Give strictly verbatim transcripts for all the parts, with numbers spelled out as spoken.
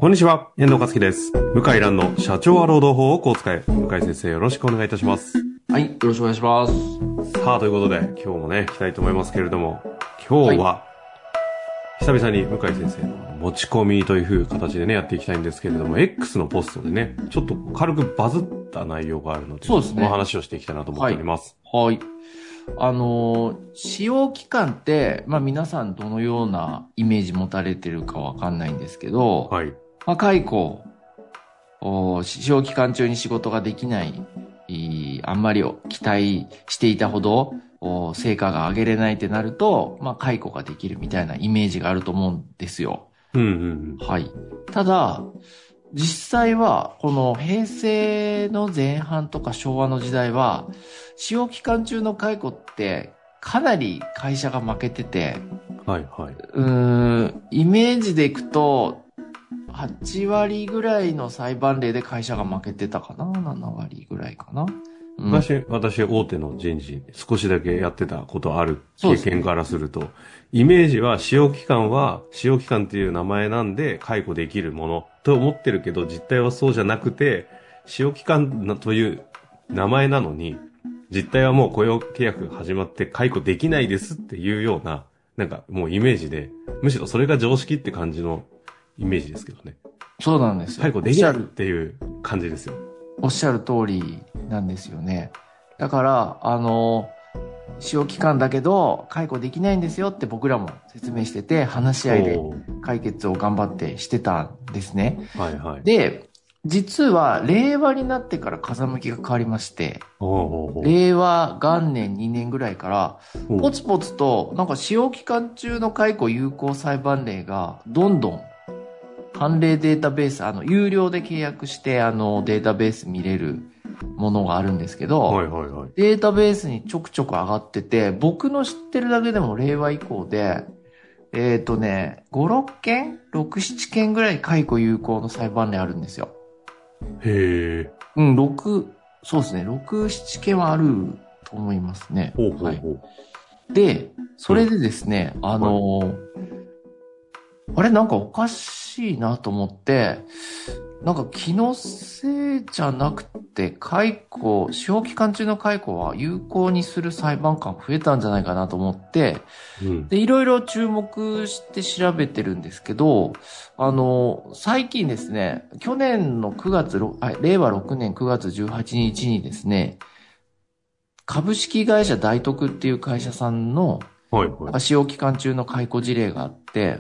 こんにちは、遠藤和樹です。向井蘭の社長は労働法をこう使え。向井先生、よろしくお願いいたします。 はい、よろしくお願いします。 さあ、ということで、今日もね、行きたいと思いますけれども、今日は、はい、久々に向井先生の持ち込みという風形でね、やっていきたいんですけれども、X のポストでね、ちょっと軽くバズった内容があるので、 そうですね。 この話をしていきたいなと思っております。 はい。はい、あのー、使用期間って、まあ皆さんどのようなイメージ持たれてるかわかんないんですけど、はい。まあ解雇、使用期間中に仕事ができない、あんまり期待していたほど成果が上げれないってなると、まあ解雇ができるみたいなイメージがあると思うんですよ。 うんうんうん。 はい。ただ、実際は、この平成の前半とか昭和の時代は、使用期間中の解雇ってかなり会社が負けてて、 はいはい。 うーん、イメージでいくと、はちわりぐらいの裁判例で会社が負けてたかな ?ななわりぐらいかな、 うん、昔、私、大手の人事、少しだけやってたことある経験からすると、ね、イメージは使用期間は、使用期間っていう名前なんで解雇できるものと思ってるけど、実態はそうじゃなくて、使用期間という名前なのに、実態はもう雇用契約が始まって解雇できないですっていうような、なんかもうイメージで、むしろそれが常識って感じのイメージですけどね。 そうなんですよ。 解雇できないっていう感じですよ。 おっしゃる通りなんですよね。だから、あの、使用期間だけど解雇できないんですよって僕らも説明してて、話し合いで解決を頑張ってしてたんですね。 はいはい。 で、実は令和になってから風向きが変わりまして、令和元年にねんぐらいからポツポツとなんか使用期間中の解雇有効裁判例がどんどん判例データベース、あの有料で契約してあのデータベース見れるものがあるんですけど、 はいはいはい、 データベースにちょくちょく上がってて、僕の知ってるだけでも令和以降でえっとねご、ろっけん ろく、ななけんぐらい解雇有効の裁判例あるんですよ。 へえ。 うん、6、そうですね、ろく、ななけんはあると思いますね。 ほうほうほう。はい、 で、それでですね、うん、あの、はい、あれなんかおかしいなと思って、なんか気のせいじゃなくて、解雇、使用期間中の解雇は有効にする裁判官増えたんじゃないかなと思って、うん、で、いろいろ注目して調べてるんですけど、あの、最近ですね、去年のくがつ、れいわろくねんくがつじゅうはちにちにですね、株式会社大徳っていう会社さんの、はいはい、使用期間中の解雇事例があって、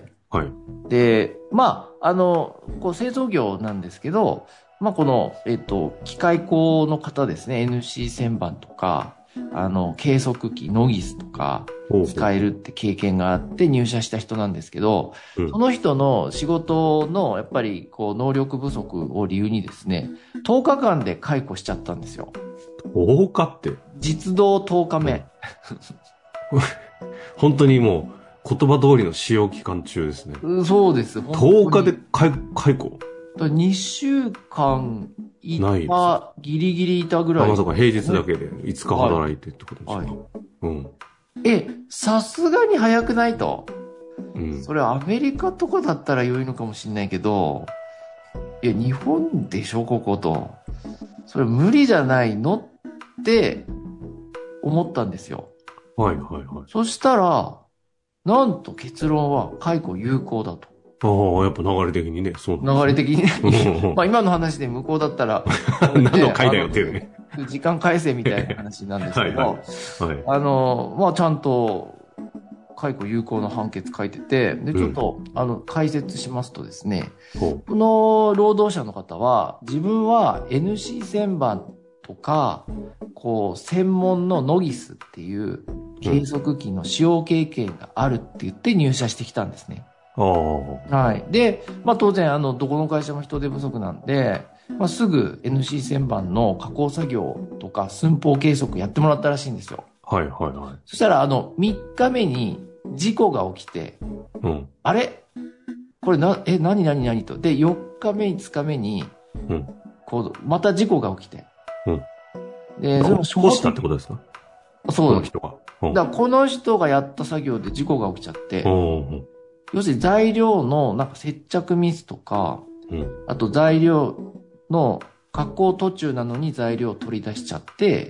はい、で、まあ、あの、こう製造業なんですけど、まあ、この、えっと、機械工の方ですね、エヌシー 旋盤とか、あの、計測器、ノギスとか、使えるって経験があって入社した人なんですけど、うん、その人の仕事の、やっぱり、こう、能力不足を理由にですね、とおかかんで解雇しちゃったんですよ。 とおかって実働とおかめ。 うん、本当にもう、言葉通りの使用期間中ですね。 そうです。 とおかで解雇にしゅうかんいた、ギリギリいたぐらい。 あ、まさか平日だけでいつか働いてってことですか、はいはい、うん。 え、さすがに早くないと。 うん。 それアメリカとかだったら良いのかもしれないけど、いや、日本でしょ、ここと。それ無理じゃないのって思ったんですよ。 はいはいはい。 そしたら、なんと結論は解雇有効だと。 ああ、やっぱ流れ的にね、そうなんですね。流れ的にね。まあ今の話で向こうだったら、 何の回だよっていうね。 時間返せみたいな話なんですけど、 はいはいはい、 あの、まあちゃんと解雇有効の判決書いてて、で、ちょっと、うん、あの、解説しますとですね、この労働者の方は、自分は エヌシー 旋盤とか、こう、専門のノギスっていう計測器の使用経験があるって言って入社してきたんですね。はい。で、まあ当然、あの、どこの会社も人手不足なんで、まあすぐ エヌシー 旋盤の加工作業とか寸法計測やってもらったらしいんですよ。 はいはいはい。 そしたら、あの、みっかめに事故が起きて、うん、あれこれな、え、何何何と。で、よっかめ、いつかめに、うん、こう、また事故が起きて。 うん。 で、 それも起こしたってことですか？ そうこの人が。 うん、だからこの人がやった作業で事故が起きちゃって、 うん、 要するに材料のなんか接着ミスとか、 うん。 あと材料の加工途中なのに材料を取り出しちゃって、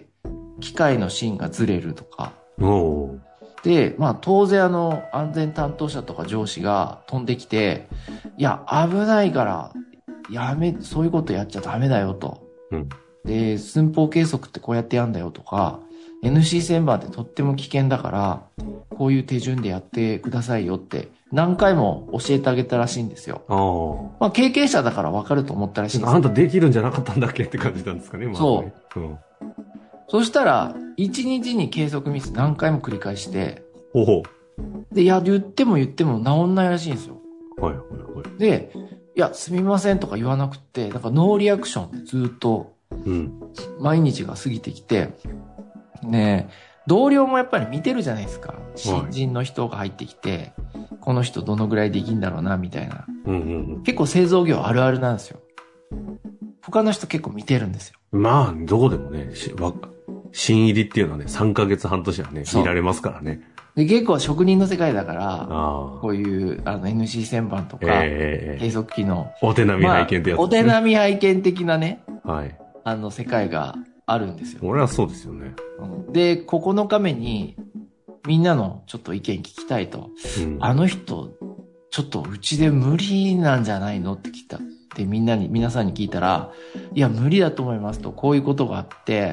機械の芯がずれるとか。 おー。 で、まあ当然あの安全担当者とか上司が飛んできて、いや、危ないから、やめ、そういうことやっちゃダメだよと。 うん。 で、寸法計測ってこうやってやんだよとか、エヌシー 旋盤ってとっても危険だから、こういう手順でやってくださいよって何回も教えてあげたらしいんですよ。 ああ。 まあ経験者だから分かると思ったらしいんですよ。 あんたできるんじゃなかったんだっけって感じなんですかね、まあね、 そう。 うん。 そしたら、いちにちに計測ミス何回も繰り返して、 ほうほで、いや、言っても言っても治んないらしいんですよ。 う。はいはいはい。 で、いや、すみませんとか言わなくって、なんかノーリアクションでずっと、 うん。 毎日が過ぎてきて、ねえ、同僚もやっぱり見てるじゃないですか。新人の人が入ってきて、この人どのぐらいできんだろうな、みたいな。 うんうんうん。 結構製造業あるあるなんですよ。他の人結構見てるんですよ。 まあ、どこでもね、しわ新入りっていうのはね、さんかげつ半年はね、 そう見られますからね。 で、結構職人の世界だから、 ああ。 こういうあの エヌシー 旋盤とか、 ええ計測器の、 お手並み拝見ってやつまあおですね。 手並み拝見的なね、 はい。 あの世界があるんですよ。 俺はそうですよね。 うんで、ここのかめに、みんなのちょっと意見聞きたいと。 うん。 あの人、ちょっとうちで無理なんじゃないのって聞いた。で、みんなに、皆さんに聞いたら、いや、無理だと思いますと。こういうことがあって、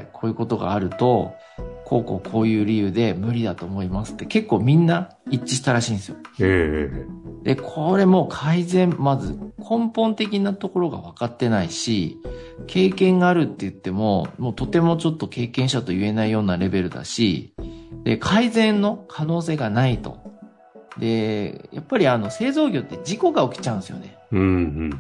こういうことがあると、こうこうこういう理由で無理だと思いますって結構みんな一致したらしいんですよ。 ええで、これも改善、まず根本的なところが分かってないし、経験があるって言っても、もうとてもちょっと経験者と言えないようなレベルだし、で、改善の可能性がないと。で、やっぱりあの製造業って事故が起きちゃうんですよね。 うんうん。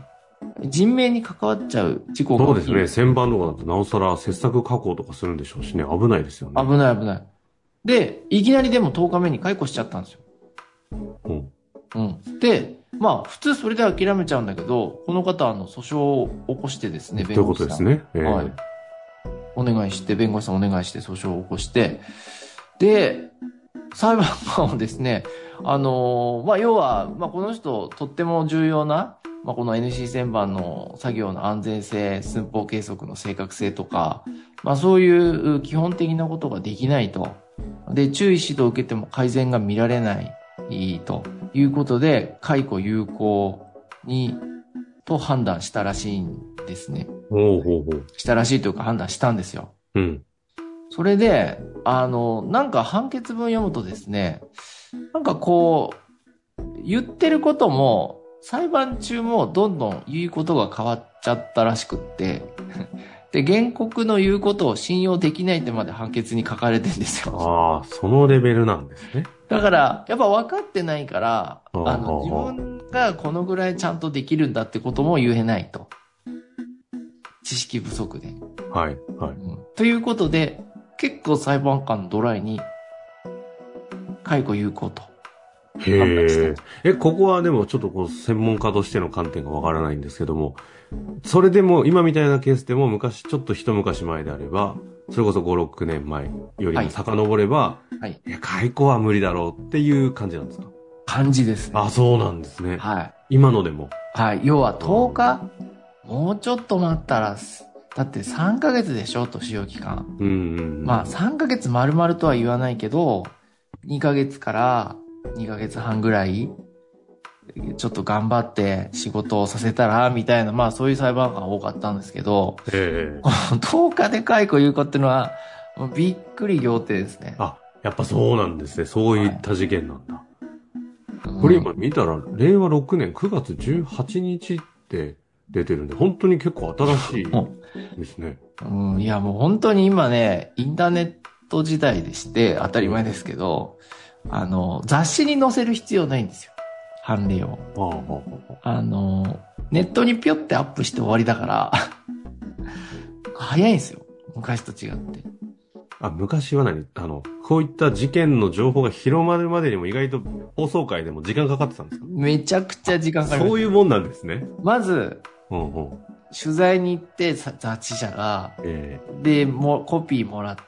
人命に関わっちゃう事故が起きる。 そうですね。旋盤とかだとなおさら切削加工とかするんでしょうしね。危ないですよね。 危ない危ない。で、いきなりでもとおかめに解雇しちゃったんですよ。 うん。 うん。で、まあ普通それで諦めちゃうんだけど、この方はあの訴訟を起こしてですね、 ということですね。ええはい。お願いして、弁護士さんお願いして訴訟を起こして、で、裁判官はですね、あのーまあ、要は、まあ、この人、とっても重要な、まあ、この エヌシー 旋盤の作業の安全性、寸法計測の正確性とか、まあ、そういう基本的なことができないと。で、注意指導を受けても改善が見られないということで、解雇有効に、と判断したらしいんですね。 ほうほうほう。 したらしいというか判断したんですよ。 うん。 それで、あの、なんか判決文読むとですね、なんかこう、言ってることも、裁判中もどんどん言うことが変わっちゃったらしくって、で、原告の言うことを信用できないってまで判決に書かれてるんですよ。 ああ、そのレベルなんですね。 だから、やっぱ分かってないから、 あああの、自分がこのぐらいちゃんとできるんだってことも言えないと。知識不足で。 はい、はい。 うんということで、結構裁判官のドライに、解雇有効と。 へえ。え、ここはでもちょっとこう、専門家としての観点がわからないんですけども、それでも、今みたいなケースでも昔、ちょっと一昔前であれば、それこそご、ろくねんまえよりも遡れば、 はい。 いや、解雇は無理だろうっていう感じなんですか？ 感じですね。 あ、そうなんですね。 はい。 今のでも。 はい。要はとおか、もうちょっと待ったら、だってさんかげつでしょ、と使用期間。 うんうんうん。 まあさんかげつ丸々とは言わないけど、にかげつからにかげつはんぐらい、ちょっと頑張って仕事をさせたら、みたいな、まあそういう裁判官が多かったんですけど、 ええこのとおかで解雇有効っていうのは、もうびっくり仰天ですね。 あ、やっぱそうなんですね。そういった事件なんだ。 うんこれ今見たら、れいわろくねんくがつじゅうはちにちって出てるんで、本当に結構新しいですね。 うん、いやもう本当に今ね、インターネット時代でして当たり前ですけど、あの、雑誌に載せる必要ないんですよ。判例を。 ああ、ああ、 あの、ネットにピョってアップして終わりだから、早いんですよ。昔と違って。 あ、昔は何あの、こういった事件の情報が広まるまでにも意外と放送回でも時間かかってたんですか？ めちゃくちゃ時間かかる。 そういうもんなんですね。 まず、 うんうん。 取材に行ってさ雑誌社が、 えで、も、コピーもらって、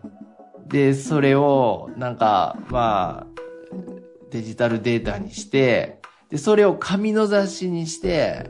で、それを、なんか、まあ、デジタルデータにして、で、それを紙の雑誌にして、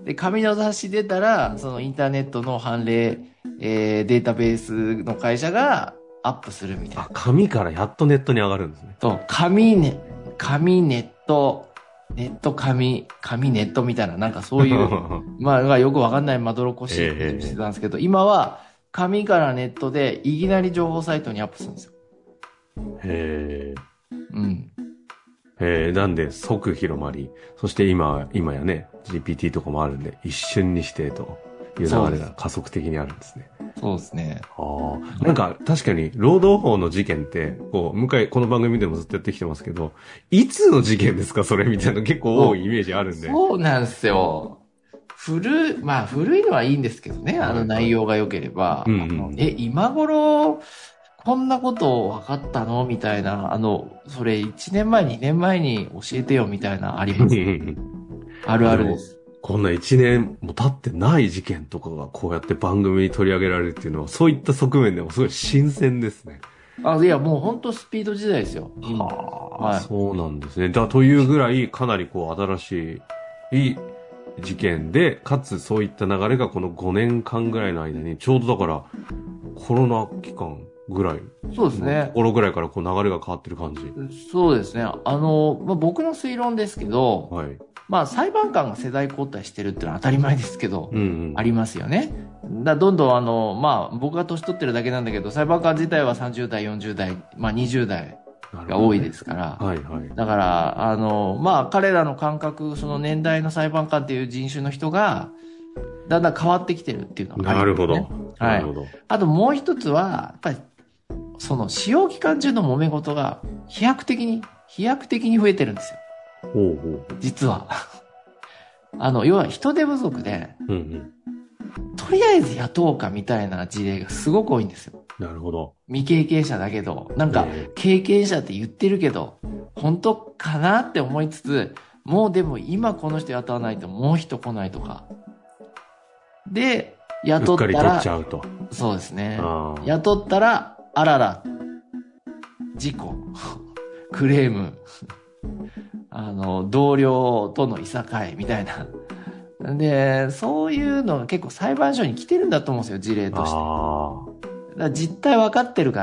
で、紙の雑誌出たら、そのインターネットの判例、えー、データベースの会社がアップするみたいな。 あ、紙からやっとネットに上がるんですね。 と、紙ね、紙ネット、ネット紙、紙ネットみたいな、なんかそういう、まあ、よくわかんないまどろっこしいことしてたんですけど、えー、今は紙からネットでいきなり情報サイトにアップするんですよ。 へー。うん。 えー、なんで即広まり、そして今、今やね、ジーピーティー とかもあるんで、一瞬にしてという流れが加速的にあるんですね。 そうですね。 ああ。なんか確かに、労働法の事件って、こう、向井、この番組でもずっとやってきてますけど、いつの事件ですかそれみたいな結構多いイメージあるんで。 そうなんですよ。古い、まあ古いのはいいんですけどね、あの内容が良ければ。 うんうん、 え、今頃、こんなこと分かったのみたいな、あの、それいちねんまえ、にねんまえに教えてよみたいなあります。あるあるです。 こんないちねんも経ってない事件とかがこうやって番組に取り上げられるっていうのは、そういった側面でもすごい新鮮ですね。 あ、いや、もう本当スピード時代ですよ。 今。はあ、はい、そうなんですね。だというぐらい、かなりこう新しい事件で、かつそういった流れがこのごねんかんぐらいの間に、ちょうどだから、コロナ期間ぐらい。 そうですね。 ところぐらいからこう流れが変わってる感じ。 そうですね。あの、まあ、僕の推論ですけど、はい。まあ、裁判官が世代交代してるっていうのは当たり前ですけど、うんうん、ありますよね。だどんどんあの、まあ、僕が年取ってるだけなんだけど、裁判官自体はさんじゅう代、よんじゅう代、まあにじゅう代が多いですから。はいはい。だから、あの、まあ、彼らの感覚、その年代の裁判官っていう人種の人が、だんだん変わってきてるっていうのがありますね。なるほど。はい。なるほど。あともう一つは、やっぱり、その使用期間中の揉め事が飛躍的に、飛躍的に増えてるんですよ。ほうほう。実は。あの、要は人手不足で、うんうん、とりあえず雇おうかみたいな事例がすごく多いんですよ。 なるほど。 未経験者だけど、なんか、経験者って言ってるけど、本当かなって思いつつ、もうでも今この人雇わないともう人来ないとか。で、雇ったら、うっかり取っちゃうと。そうですね。雇ったら、あらら、事故、クレーム、あの、同僚とのいさかいみたいな。で、そういうのが結構裁判所に来てるんだと思うんですよ、事例として。だから実態分かってるから、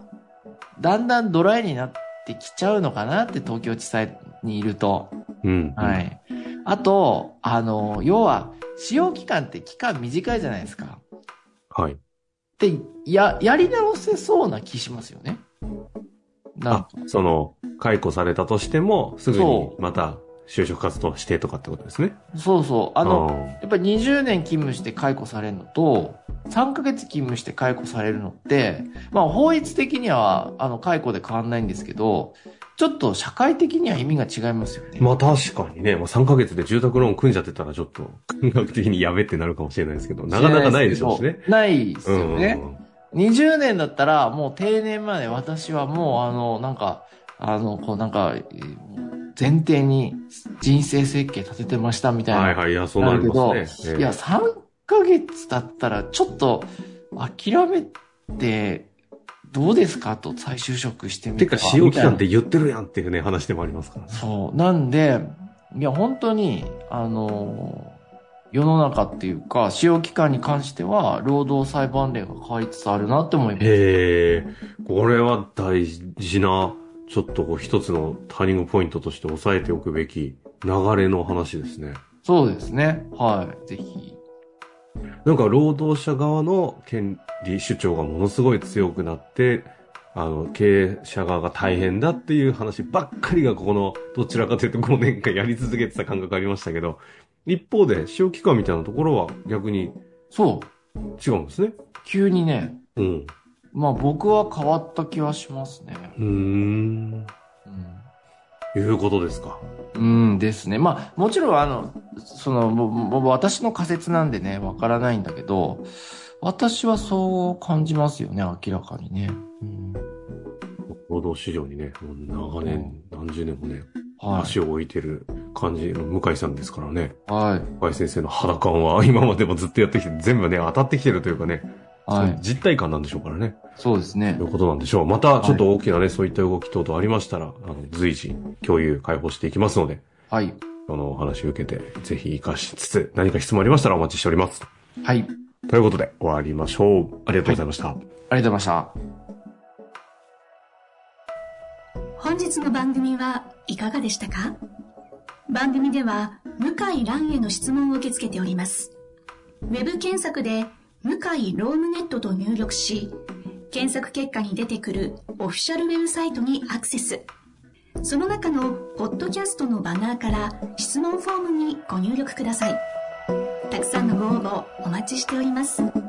だんだんドライになってきちゃうのかなって東京地裁にいると。うん。はい。あと、あの、要は、使用期間って期間短いじゃないですか。はい。で、や、やり直せそうな気しますよね。 なんかあ、その、解雇されたとしても、すぐにまた就職活動してとかってことですね。 そうそう。あの、やっぱりにじゅうねん勤務して解雇されるのと、さんかげつ勤務して解雇されるのって、まあ法律的には、あの、解雇で変わんないんですけど、ちょっと社会的には意味が違いますよね。 まあ確かにね、まあさんかげつで住宅ローン組んじゃってたらちょっと、感覚的にやべってなるかもしれないですけど、なかなかないでしょうしね。 ないですよね。にじゅうねんだったら、もう定年まで私はもう、あの、なんか、あの、こうなんか、前提に人生設計立ててましたみたいな。 はいはい、いや、そうなりますね。 いや、さんかげつだったら、ちょっと、諦めて、どうですかと再就職してみて。 てか、使用期間って言ってるやんっていうね、話でもありますからね。 そう。なんで、いや、本当に、あの、世の中っていうか、使用期間に関しては、労働裁判例が変わりつつあるなって思います。 へえ、これは大事な、ちょっとこう一つのターニングポイントとして押さえておくべき流れの話ですね。 そうですね。はい。ぜひ。 なんか労働者側の権利主張がものすごい強くなって、あの、経営者側が大変だっていう話ばっかりがここの、どちらかというとごねんかんやり続けてた感覚ありましたけど、一方で、使用期間みたいなところは逆に、 そう。 違うんですね。 急にね。うん。まあ僕は変わった気はしますね。うーん。 うん。いうことですか。 うんですね。まあもちろんあの、その、もも私の仮説なんでね、わからないんだけど、私はそう感じますよね、明らかにね。うん、 労働市場にね、もう長年、うん、何十年もね、はい、足を置いてる感じの向井さんですからね。はい。向井先生の肌感は今までもずっとやってきて、全部ね、当たってきてるというかね、はい。実体感なんでしょうからね。 そうですね。 ということなんでしょう。また、ちょっと大きなね、はい、そういった動き等々ありましたら、あの、随時、共有、開放していきますので。はい。 このお話を受けて、ぜひ活かしつつ、何か質問ありましたらお待ちしております。 はい。 ということで、終わりましょう。ありがとうございました。はい、 ありがとうございました。 本日の番組はいかがでしたか？番組では、向井蘭への質問を受け付けております。ウェブ検索で、向井ロームネットと入力し、検索結果に出てくるオフィシャルウェブサイトにアクセス。その中のポッドキャストのバナーから質問フォームにご入力ください。たくさんのご応募お待ちしております。